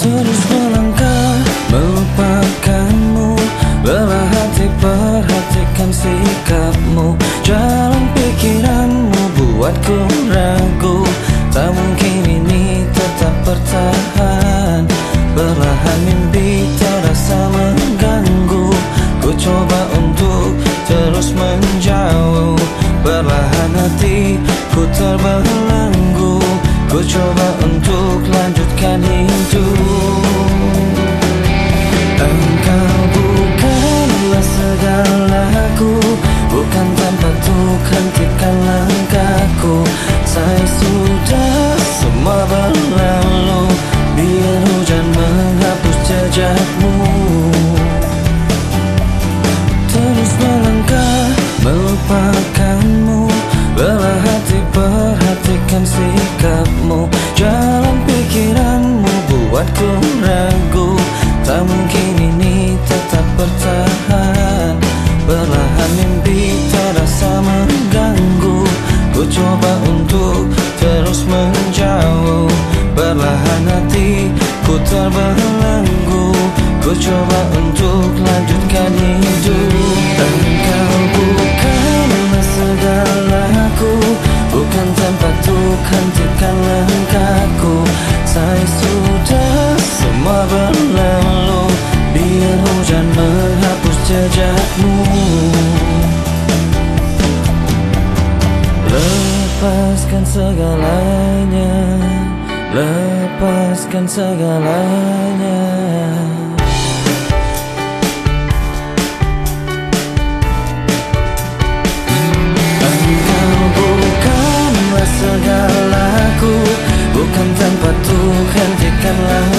Terus melangkah melupakanmu, belah hati perhatikan sikapmu. Jalan pikiranmu buatku ragu, tak mungkin ini tetap bertahan. Perlahan mimpi terasa mengganggu, ku coba untuk terus menjauh. Perlahan hatiku terbelenggu, ku coba untuk lanjutkan hidup. Engkau bukanlah segalaku, bukan tanpa Tuhan hentikan langkahku. Saya sudah semua berlalu, biar hujan menghapus jejakmu. Terus melangkah melupakanmu, belah hati perhatikan sikapmu. Jalan pikiranmu buatku ragu, tak mungkin ini tetap bertahan. Perlahan mimpi terasa mengganggu, ku coba untuk terus menjauh. Perlahan hatiku terbelenggu, ku coba untuk lanjutkan hidup. Engkau bukanlah segalaku, bukan tanpa Tuhan hentikan langkahku. Saya sudah semua berlalu, biar hujan menghapus jejakmu. Lepaskan segalanya, lepaskan segalanya. Engkau bukanlah segalaku, bukan tanpa Tuhan hentikan langkahku.